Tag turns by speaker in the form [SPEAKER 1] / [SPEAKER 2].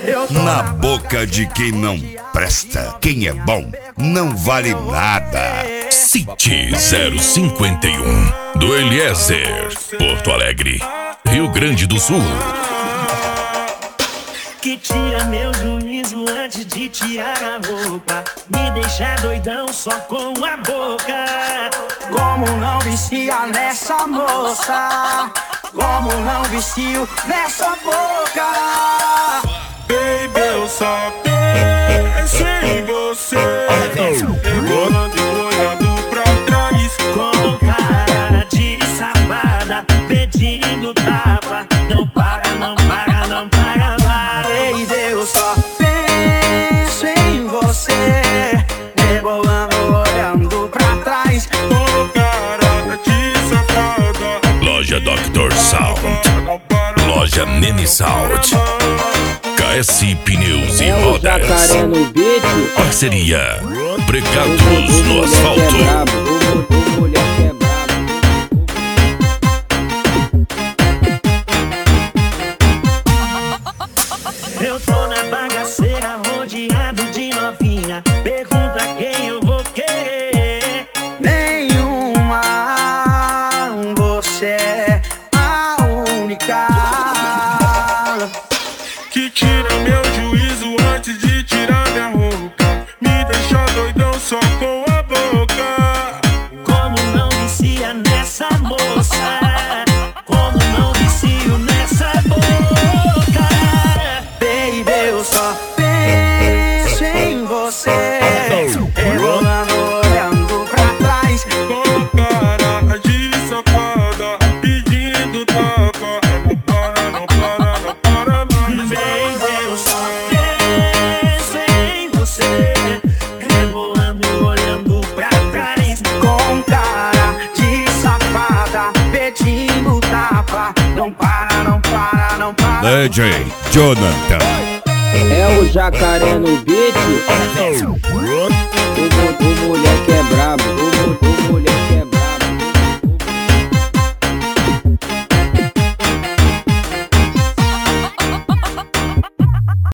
[SPEAKER 1] Na boca de quem não presta, quem é bom não vale nada.
[SPEAKER 2] City 051 do Eliezer, Porto Alegre, Rio Grande do Sul.
[SPEAKER 3] Que tira meu juízo antes de tirar a roupa, me deixa doidão só com a boca.
[SPEAKER 4] Como não vicia nessa moça, como não vicio nessa boca.
[SPEAKER 5] Baby, eu só penso em você, rebolando e olhando pra trás.
[SPEAKER 3] Com cara de safada, pedindo tapa, não para, não para, não para mais.
[SPEAKER 4] Baby, eu só penso em você, rebolando, olhando pra trás.
[SPEAKER 5] Com cara de safada,
[SPEAKER 2] Loja Dr. Sound, Loja Nene Sound, KS Pneus e Rodas. Parceria Precados no Asfalto.
[SPEAKER 3] Eu tô na bagaceira, rodeado de novinha. Pergunta quem eu vou querer.
[SPEAKER 4] Nenhuma, você é a única.
[SPEAKER 5] que tira meu juízo antes de tirar minha roupa, me deixa doidão só com a boca.
[SPEAKER 3] Como não vicia nessa moça, como não vicio nessa boca.
[SPEAKER 4] Baby, eu só penso em você, rebolando, olhando pra trás.
[SPEAKER 5] Com cara de safada, pedindo tapa, não para, não para, não para mais.
[SPEAKER 3] Baby, eu só penso em você, rebolando, olhando pra trás.
[SPEAKER 4] Com cara de safada, pedindo tapa, não para, não para, não para.
[SPEAKER 1] DJ Jonathan.
[SPEAKER 6] É o jacaré no beat.